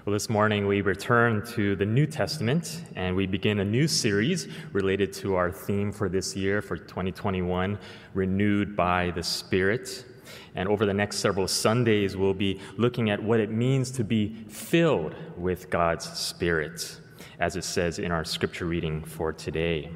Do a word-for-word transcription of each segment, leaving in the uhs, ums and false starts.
Well, this morning we return to the New Testament and we begin a new series related to our theme for this year, for twenty twenty-one, Renewed by the Spirit. And over the next several Sundays, we'll be looking at what it means to be filled with God's Spirit, as it says in our scripture reading for today.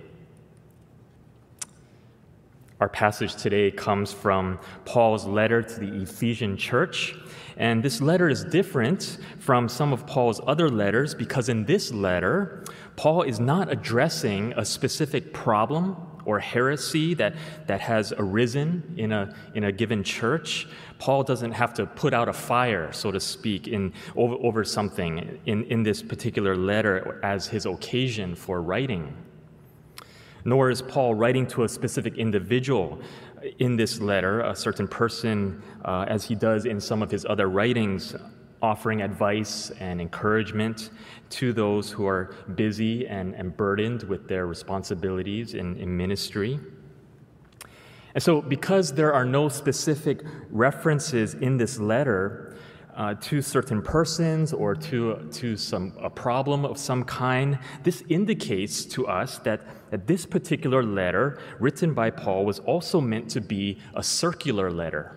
Our passage today comes from Paul's letter to the Ephesian church. And this letter is different from some of Paul's other letters because in this letter, Paul is not addressing a specific problem or heresy that, that has arisen in a, in a given church. Paul doesn't have to put out a fire, so to speak, in, over, over something in, in this particular letter as his occasion for writing. Nor is Paul writing to a specific individual in this letter, a certain person, uh, as he does in some of his other writings, offering advice and encouragement to those who are busy and, and burdened with their responsibilities in, in ministry. And so, because there are no specific references in this letter Uh, to certain persons or to, to some, a problem of some kind, this indicates to us that, that this particular letter written by Paul was also meant to be a circular letter.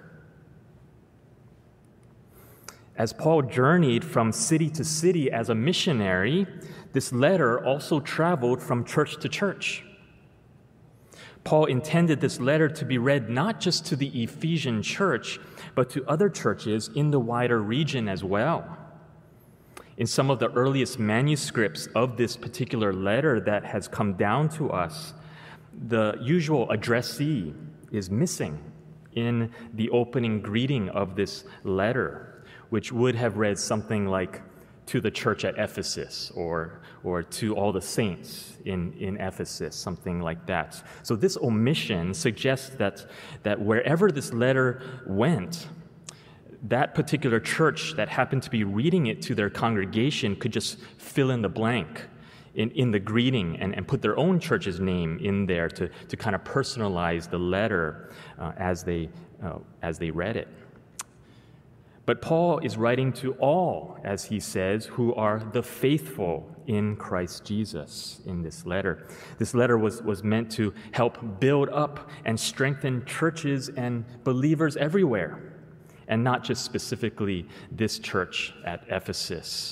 As Paul journeyed from city to city as a missionary, this letter also traveled from church to church. Paul intended this letter to be read not just to the Ephesian church, but to other churches in the wider region as well. In some of the earliest manuscripts of this particular letter that has come down to us, the usual addressee is missing in the opening greeting of this letter, which would have read something like, to the church at Ephesus, or or to all the saints in, in Ephesus, something like that. So this omission suggests that, that wherever this letter went, that particular church that happened to be reading it to their congregation could just fill in the blank in, in the greeting and, and put their own church's name in there to, to kind of personalize the letter uh, as they uh, as they read it. But Paul is writing to all, as he says, who are the faithful in Christ Jesus in this letter. This letter was, was meant to help build up and strengthen churches and believers everywhere, and not just specifically this church at Ephesus.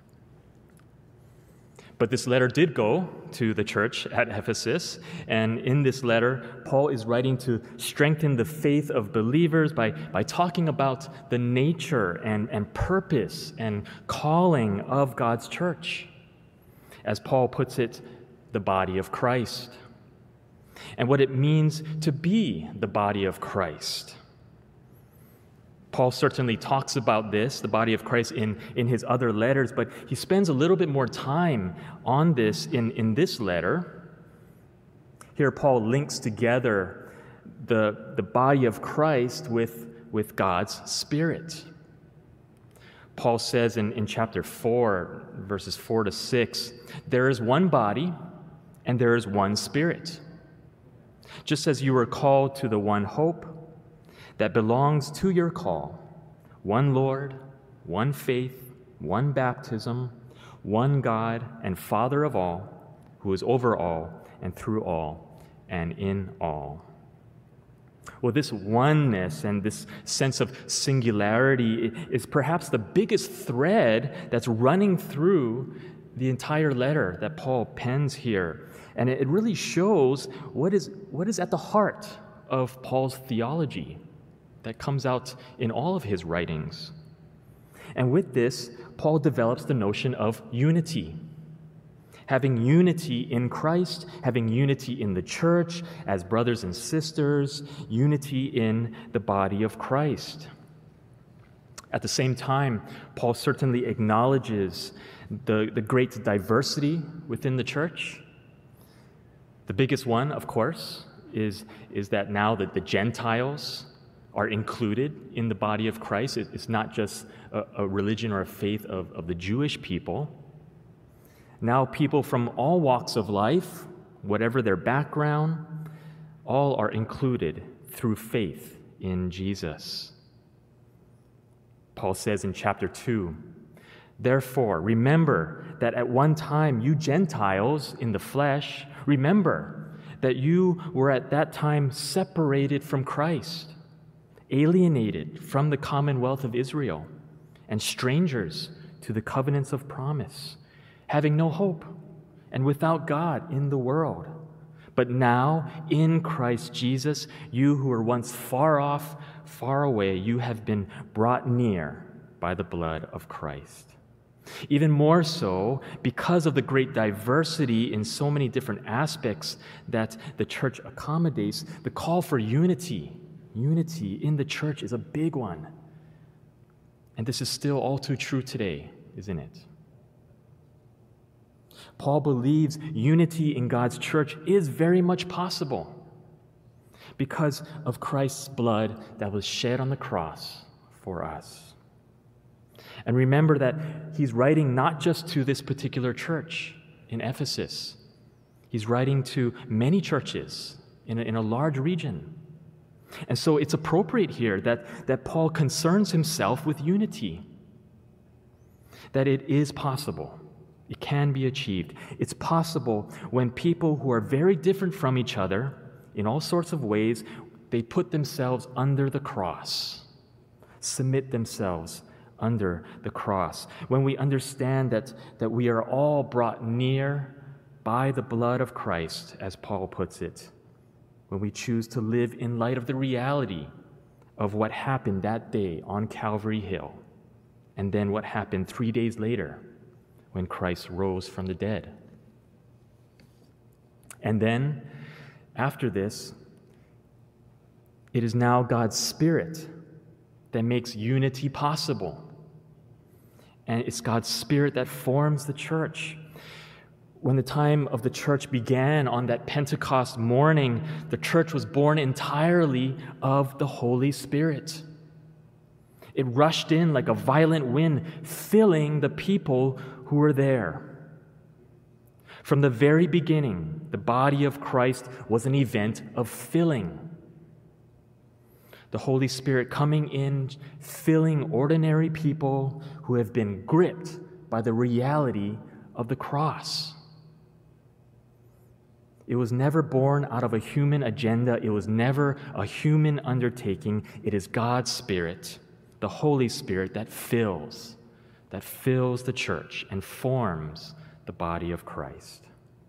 But this letter did go to the church at Ephesus, and in this letter, Paul is writing to strengthen the faith of believers by, by talking about the nature and, and purpose and calling of God's church. As Paul puts it, the body of Christ, and what it means to be the body of Christ. Paul certainly talks about this, the body of Christ, in, in his other letters, but he spends a little bit more time on this in, in this letter. Here, Paul links together the, the body of Christ with, with God's Spirit. Paul says in, in chapter four, verses four to six, there is one body and there is one Spirit. Just as you were called to the one hope that belongs to your call, one Lord, one faith, one baptism, one God and Father of all, who is over all and through all and in all. Well, this oneness and this sense of singularity is perhaps the biggest thread that's running through the entire letter that Paul pens here. And it really shows what is, what is at the heart of Paul's theology that comes out in all of his writings. And with this, Paul develops the notion of unity. Having unity in Christ, having unity in the church as brothers and sisters, unity in the body of Christ. At the same time, Paul certainly acknowledges the, the great diversity within the church. The biggest one, of course, is, is that now that the Gentiles are included in the body of Christ. It's not just a, a religion or a faith of, of the Jewish people. Now people from all walks of life, whatever their background, all are included through faith in Jesus. Paul says in chapter two Therefore, remember that at one time you Gentiles in the flesh, remember that you were at that time separated from Christ, alienated from the commonwealth of Israel, and strangers to the covenants of promise, having no hope and without God in the world. But now, in Christ Jesus, you who were once far off, far away, you have been brought near by the blood of Christ. Even more so, because of the great diversity in so many different aspects that the church accommodates, the call for unity, unity in the church is a big one. And this is still all too true today, isn't it? Paul believes unity in God's church is very much possible because of Christ's blood that was shed on the cross for us. And remember that he's writing not just to this particular church in Ephesus. He's writing to many churches in a, in a large region. And so it's appropriate here that, that Paul concerns himself with unity, that it is possible. It can be achieved. It's possible when people who are very different from each other in all sorts of ways, they put themselves under the cross, submit themselves under the cross. When we understand that, that we are all brought near by the blood of Christ, as Paul puts it, when we choose to live in light of the reality of what happened that day on Calvary Hill, and then what happened three days later when Christ rose from the dead. And then, after this, it is now God's Spirit that makes unity possible. And it's God's Spirit that forms the church. When the time of the church began on that Pentecost morning, the church was born entirely of the Holy Spirit. It rushed in like a violent wind, filling the people who were there. From the very beginning, the body of Christ was an event of filling. The Holy Spirit coming in, filling ordinary people who have been gripped by the reality of the cross. It was never born out of a human agenda. It was never a human undertaking. It is God's Spirit, the Holy Spirit, that fills, that fills the church and forms the body of Christ.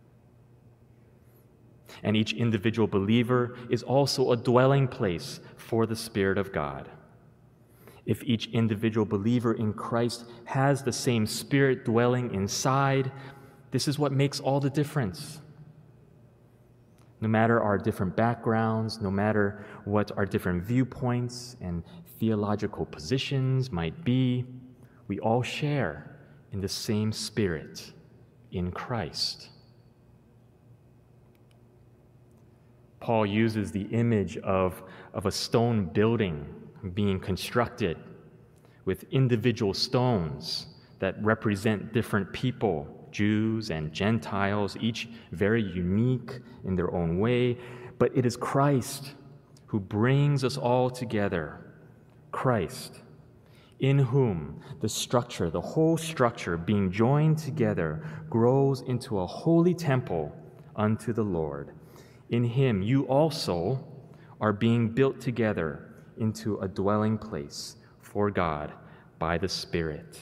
And each individual believer is also a dwelling place for the Spirit of God. If each individual believer in Christ has the same Spirit dwelling inside, this is what makes all the difference. No matter our different backgrounds, no matter what our different viewpoints and theological positions might be, we all share in the same Spirit in Christ. Paul uses the image of, of a stone building being constructed with individual stones that represent different people, Jews and Gentiles, each very unique in their own way. But it is Christ who brings us all together. Christ, in whom the structure, the whole structure being joined together, grows into a holy temple unto the Lord. In him you also are being built together into a dwelling place for God by the Spirit.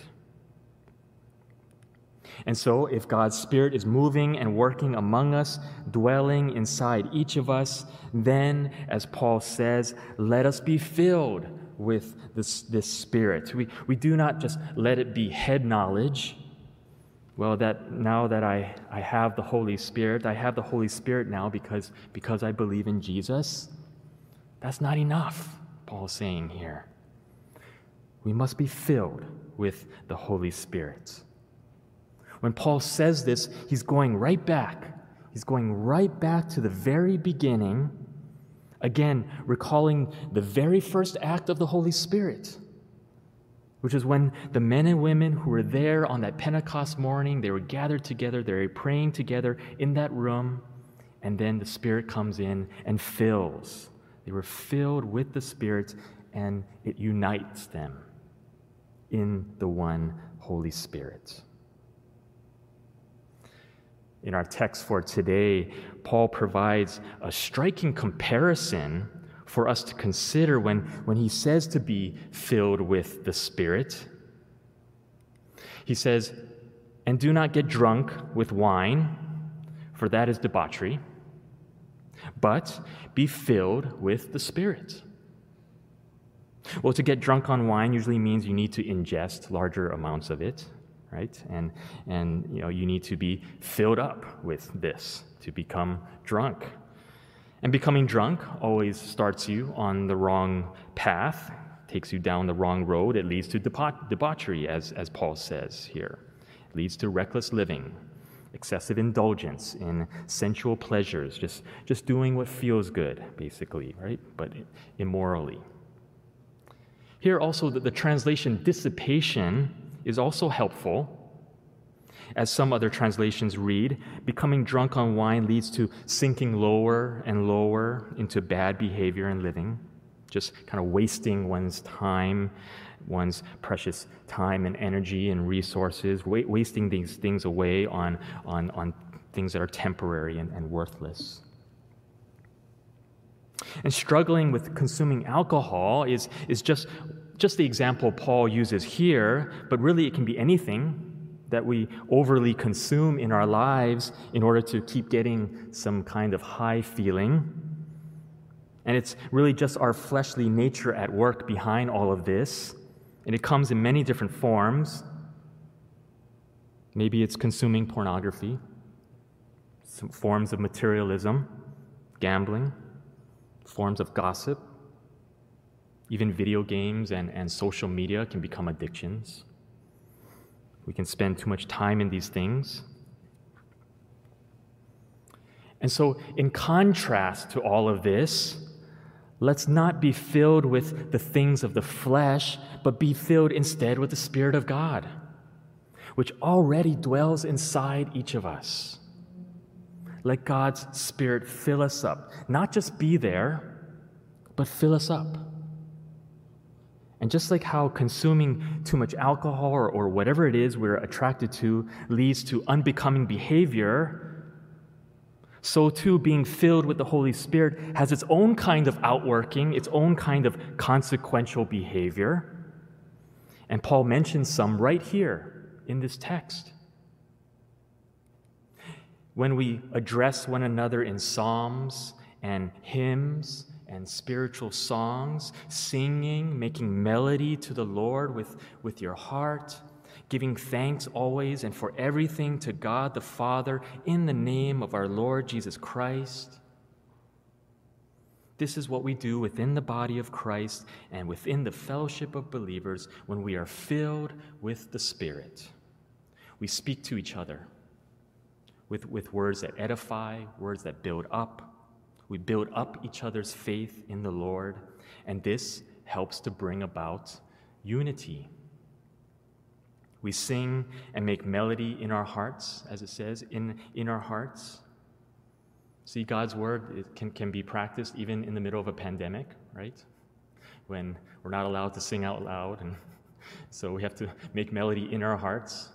And so, if God's Spirit is moving and working among us, dwelling inside each of us, then, as Paul says, let us be filled with this, this Spirit. We, we do not just let it be head knowledge. Well, that now that I, I have the Holy Spirit, I have the Holy Spirit now because, because I believe in Jesus. That's not enough, Paul's saying here. We must be filled with the Holy Spirit. When Paul says this, he's going right back. He's going right back to the very beginning, again, recalling the very first act of the Holy Spirit, which is when the men and women who were there on that Pentecost morning, they were gathered together, they were praying together in that room, and then the Spirit comes in and fills. They were filled with the Spirit, and it unites them. in the one Holy Spirit. In our text for today, Paul provides a striking comparison for us to consider when, when he says to be filled with the Spirit. He says, "And do not get drunk with wine, for that is debauchery, but be filled with the Spirit." Well, to get drunk on wine usually means you need to ingest larger amounts of it, right? And, and you know, you need to be filled up with this to become drunk. And becoming drunk always starts you on the wrong path, takes you down the wrong road. It leads to debau- debauchery, as, as Paul says here. It leads to reckless living, excessive indulgence in sensual pleasures, just, just doing what feels good, basically, right? But immorally. Here also, the, the translation dissipation is also helpful. As some other translations read, becoming drunk on wine leads to sinking lower and lower into bad behavior and living, just kind of wasting one's time, one's precious time and energy and resources, wa- wasting these things away on, on, on things that are temporary and, and worthless. And struggling with consuming alcohol is, is just, just the example Paul uses here, but really it can be anything that we overly consume in our lives in order to keep getting some kind of high feeling. And it's really just our fleshly nature at work behind all of this. And it comes in many different forms. Maybe it's consuming pornography, some forms of materialism, gambling, forms of gossip. Even video games and, and social media can become addictions. We can spend too much time in these things. And so, in contrast to all of this, let's not be filled with the things of the flesh, but be filled instead with the Spirit of God, which already dwells inside each of us. Let God's Spirit fill us up. Not just be there, but fill us up. And just like how consuming too much alcohol or, or whatever it is we're attracted to leads to unbecoming behavior, so too being filled with the Holy Spirit has its own kind of outworking, its own kind of consequential behavior. And Paul mentions some right here in this text. When we address one another in psalms and hymns and spiritual songs, singing, making melody to the Lord with, with your heart, giving thanks always and for everything to God the Father in the name of our Lord Jesus Christ. This is what we do within the body of Christ and within the fellowship of believers when we are filled with the Spirit. We speak to each other with, with words that edify, words that build up. We build up each other's faith in the Lord, and this helps to bring about unity. We sing and make melody in our hearts, as it says, in, in our hearts. See, God's word it can, can be practiced even in the middle of a pandemic, right? When we're not allowed to sing out loud, and so we have to make melody in our hearts.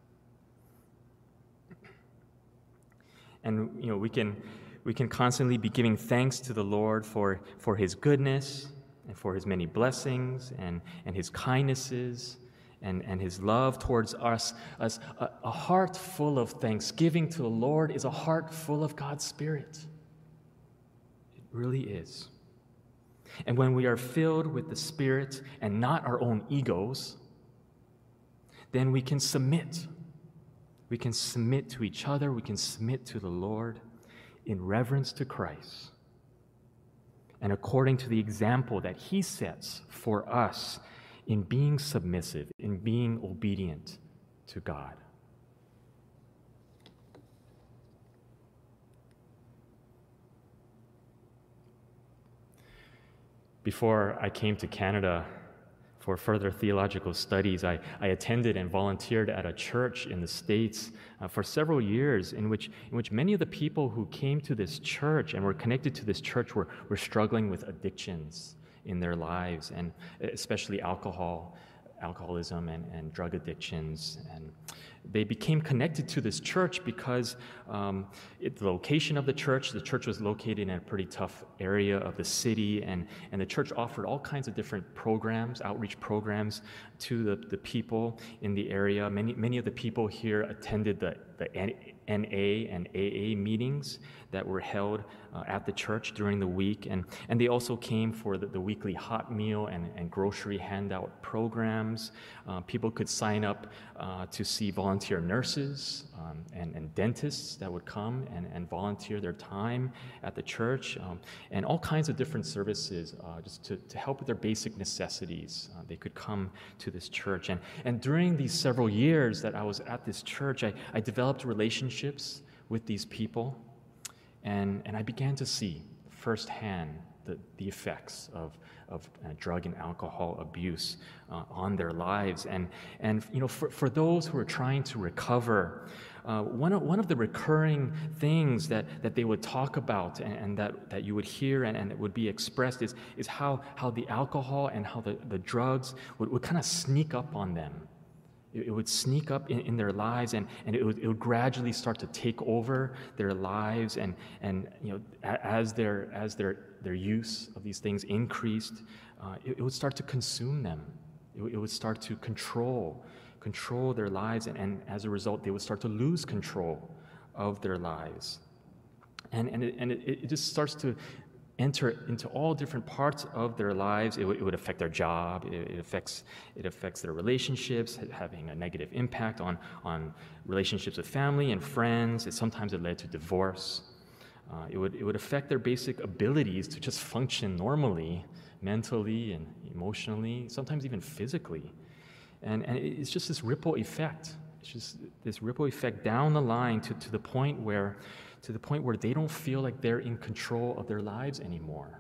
And, you know, we can... We can constantly be giving thanks to the Lord for, for His goodness and for His many blessings and, and His kindnesses and, and His love towards us. As a, a heart full of thanksgiving to the Lord is a heart full of God's Spirit. It really is. And when we are filled with the Spirit and not our own egos, then we can submit. We can submit to each other. We can submit to the Lord in reverence to Christ, and according to the example that He sets for us in being submissive, in being obedient to God. Before I came to Canada for further theological studies, I, I attended and volunteered at a church in the States uh, for several years in which, in which many of the people who came to this church and were connected to this church were, were struggling with addictions in their lives, and especially alcohol, alcoholism and, and drug addictions. And they became connected to this church because um, it, the location of the church, the church was located in a pretty tough area of the city, and, and the church offered all kinds of different programs, outreach programs to the, the people in the area. Many, many of the people here attended the, the N A and A A meetings that were held uh, at the church during the week, and, and they also came for the, the weekly hot meal and, and grocery handout programs. Uh, people could sign up uh, to see volunteer nurses um, and, and dentists that would come and, and volunteer their time at the church, um, and all kinds of different services uh, just to, to help with their basic necessities. Uh, they could come to this church. And, and during these several years that I was at this church, I, I developed relationships with these people, and, and I began to see firsthand the, the effects of, of uh, drug and alcohol abuse uh, on their lives. And, and you know, for, for those who are trying to recover, uh, one, of, one of the recurring things that, that they would talk about and, and that, that you would hear and, and it would be expressed is, is how, how the alcohol and how the, the drugs would, would kind of sneak up on them. It would sneak up in, in their lives, and, and it, would, it would gradually start to take over their lives. And, and you know, as their as their their use of these things increased, uh, it, it would start to consume them. It, it would start to control control their lives, and, and as a result, they would start to lose control of their lives. And and it, and it, it just starts to enter into all different parts of their lives. It, w- it would affect their job. It, it affects it affects their relationships, having a negative impact on, on relationships with family and friends. It, sometimes it led to divorce. Uh, it would it would affect their basic abilities to just function normally, mentally and emotionally, sometimes even physically. And and it's just this ripple effect. It's just this ripple effect down the line to, to the point where to the point where they don't feel like they're in control of their lives anymore.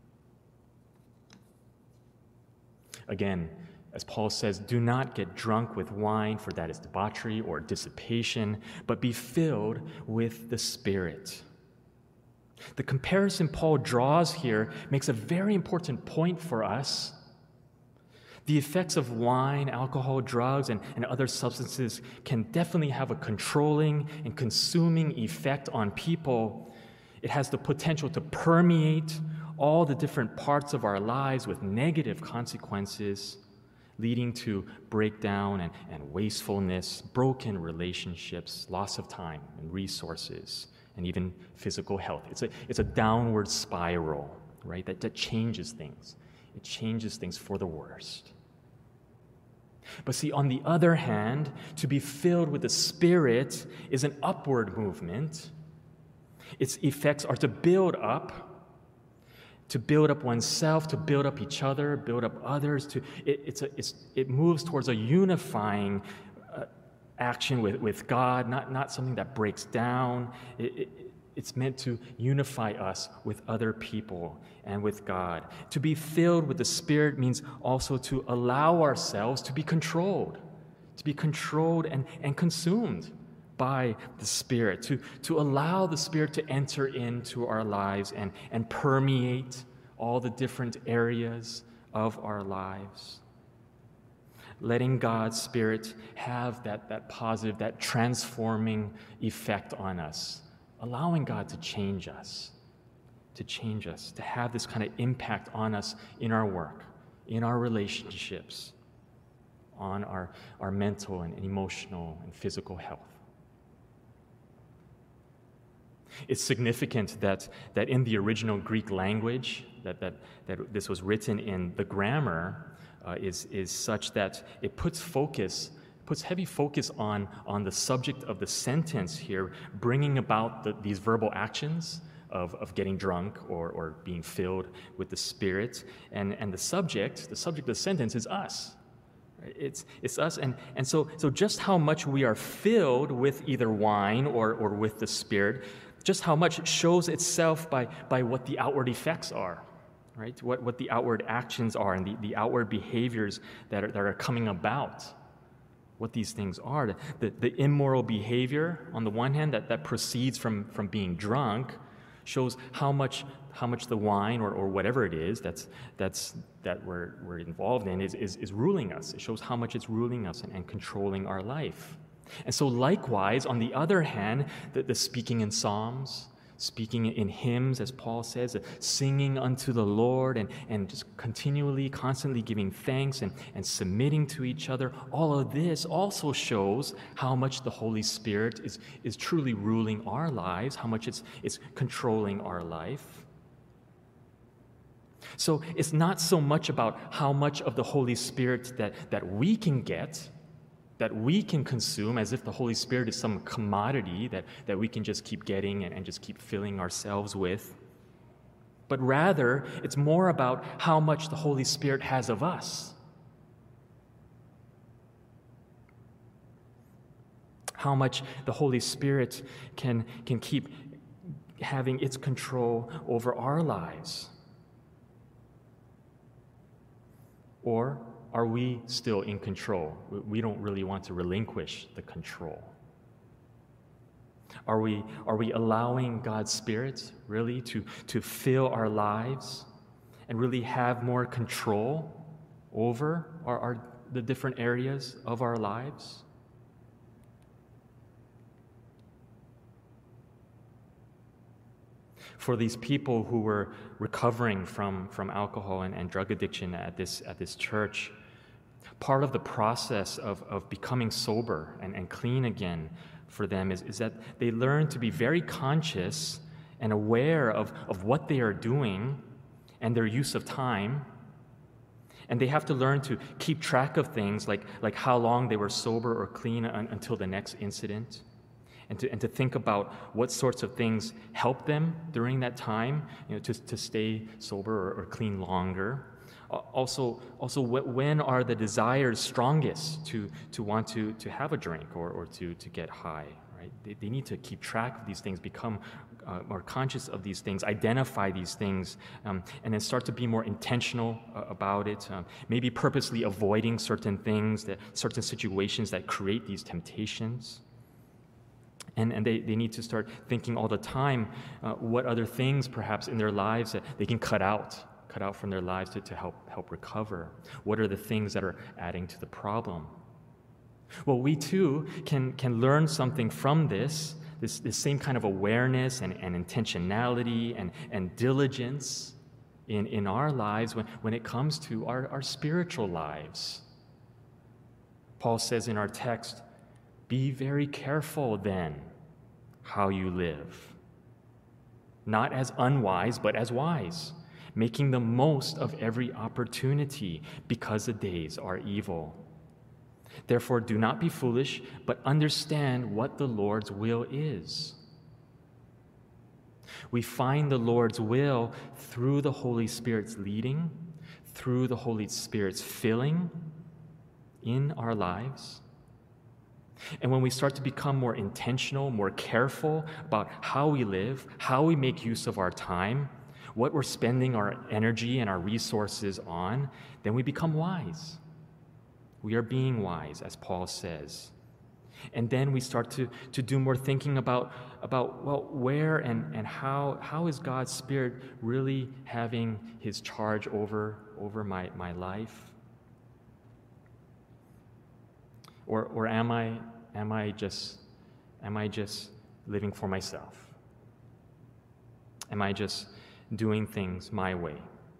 Again, as Paul says, do not get drunk with wine, for that is debauchery or dissipation, but be filled with the Spirit. The comparison Paul draws here makes a very important point for us. The effects of wine, alcohol, drugs, and, and other substances can definitely have a controlling and consuming effect on people. It has the potential to permeate all the different parts of our lives with negative consequences, leading to breakdown and, and wastefulness, broken relationships, loss of time and resources, and even physical health. It's a, it's a downward spiral, right, that, that changes things. It changes things for the worst. But see, on the other hand, to be filled with the Spirit is an upward movement. Its effects are to build up, to build up oneself, to build up each other, build up others. To it, it's a, it's, it moves towards a unifying uh, action with, with God, not, not something that breaks down. It, it, It's meant to unify us with other people and with God. To be filled with the Spirit means also to allow ourselves to be controlled, to be controlled and, and consumed by the Spirit, to, to allow the Spirit to enter into our lives and, and permeate all the different areas of our lives. Letting God's Spirit have that, that positive, that transforming effect on us. Allowing God to change us, to change us, to have this kind of impact on us in our work, in our relationships, on our, our mental and emotional and physical health. It's significant that, that in the original Greek language, that, that, that this was written in, the grammar uh, is, is such that it puts focus puts heavy focus on, on the subject of the sentence here, bringing about the, these verbal actions of, of getting drunk or, or being filled with the Spirit. And, and the subject, the subject of the sentence is us. It's, it's us. And, and so, so just how much we are filled with either wine or, or with the Spirit, just how much shows itself by, by what the outward effects are, right? What, what the outward actions are and the, the outward behaviors that are, that are coming about. What these things are. The, the immoral behavior, on the one hand, that, that proceeds from, from being drunk, shows how much how much the wine or, or whatever it is that's that's that we're we're involved in is, is, is ruling us. It shows how much it's ruling us and, and controlling our life. And so likewise, on the other hand, the, the speaking in psalms, speaking in hymns, as Paul says, singing unto the Lord and, and just continually, constantly giving thanks and, and submitting to each other, all of this also shows how much the Holy Spirit is, is truly ruling our lives, how much it's, it's controlling our life. So it's not so much about how much of the Holy Spirit that, that we can get, that we can consume, as if the Holy Spirit is some commodity that, that we can just keep getting and, and just keep filling ourselves with. But rather, it's more about how much the Holy Spirit has of us. How much the Holy Spirit can, can keep having its control over our lives. Or are we still in control? We don't really want to relinquish the control. Are we, are we allowing God's Spirit really to, to fill our lives and really have more control over our, our, the different areas of our lives? For these people who were recovering from, from alcohol and, and drug addiction at this, at this church, part of the process of, of becoming sober and, and clean again for them is, is that they learn to be very conscious and aware of, of what they are doing and their use of time. And they have to learn to keep track of things like, like how long they were sober or clean un, until the next incident. And to, and to think about what sorts of things help them during that time, you know, to, to stay sober or, or clean longer. Also, also, when are the desires strongest to, to want to, to have a drink or, or to, to get high, right? They, they need to keep track of these things, become uh, more conscious of these things, identify these things, um, and then start to be more intentional uh, about it, um, maybe purposely avoiding certain things, that, certain situations that create these temptations. And, and they, they need to start thinking all the time uh, what other things perhaps in their lives that they can cut out. cut out from their lives to, to help help recover? What are the things that are adding to the problem? Well, we too can, can learn something from this, this, this same kind of awareness and, and intentionality and, and diligence in, in our lives when, when it comes to our, our spiritual lives. Paul says in our text, "Be very careful then how you live, not as unwise, but as wise, making the most of every opportunity, because the days are evil. Therefore, do not be foolish, but understand what the Lord's will is." We find the Lord's will through the Holy Spirit's leading, through the Holy Spirit's filling in our lives. And when we start to become more intentional, more careful about how we live, how we make use of our time, what we're spending our energy and our resources on, then we become wise. We are being wise, as Paul says. And then we start to, to do more thinking about, about well, where and, and how, how is God's Spirit really having his charge over, over my, my life? Or, or am I, am I just, am I just living for myself? Am I just doing things my way?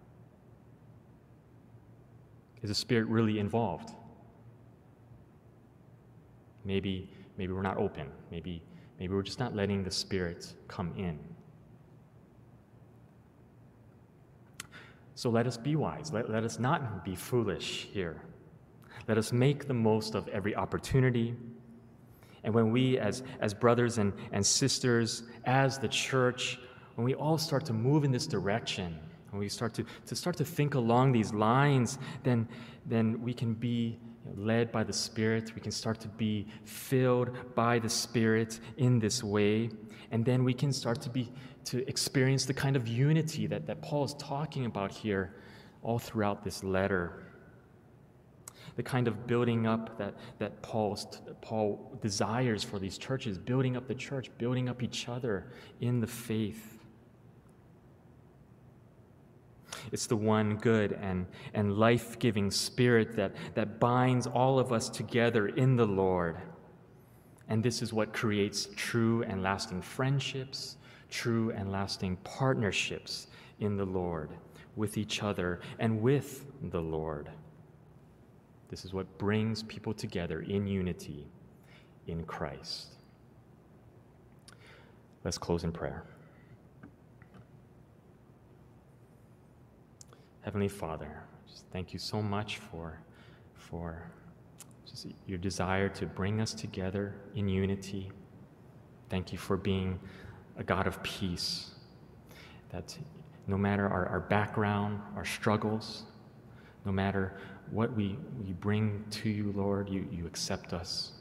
Is the Spirit really involved? Maybe, maybe we're not open. Maybe, maybe we're just not letting the Spirit come in. So let us be wise. Let, let us not be foolish here. Let us make the most of every opportunity. And when we, as, as brothers and, and sisters, as the church, when we all start to move in this direction, when we start to, to start to think along these lines, then, then we can be led by the Spirit. We can start to be filled by the Spirit in this way. And then we can start to be to experience the kind of unity that, that Paul is talking about here all throughout this letter. The kind of building up that, that Paul's, Paul desires for these churches, building up the church, building up each other in the faith. It's the one good and, and life-giving Spirit that, that binds all of us together in the Lord. And this is what creates true and lasting friendships, true and lasting partnerships in the Lord, with each other and with the Lord. This is what brings people together in unity in Christ. Let's close in prayer. Heavenly Father, just thank you so much for, for just your desire to bring us together in unity. Thank you for being a God of peace, that no matter our, our background, our struggles, no matter what we, we bring to you, Lord, you, you accept us.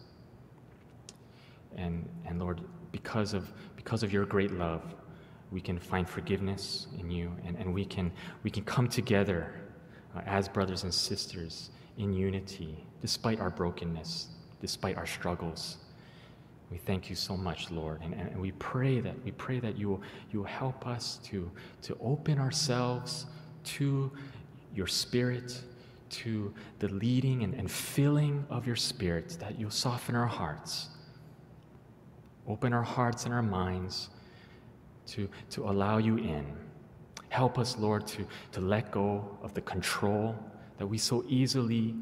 And, and Lord, because of, because of your great love, we can find forgiveness in you, and, and we can we can come together uh, as brothers and sisters in unity, despite our brokenness, despite our struggles. We thank you so much, Lord, and, and we pray that we pray that you will you will help us to to open ourselves to your Spirit, to the leading and, and filling of your Spirit, that you'll soften our hearts, open our hearts and our minds to, to allow you in. Help us, Lord, to, to let go of the control that we so easily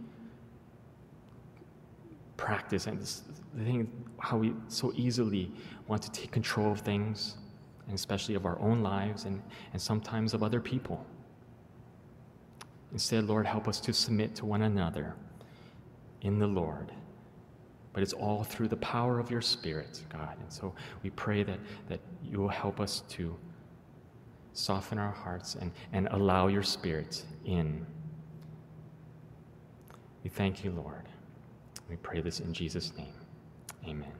practice, and this, the thing, how we so easily want to take control of things, and especially of our own lives and, and sometimes of other people. Instead, Lord, help us to submit to one another in the Lord. But it's all through the power of your Spirit, God. And so we pray that, that you will help us to soften our hearts and, and allow your Spirit in. We thank you, Lord. We pray this in Jesus' name. Amen.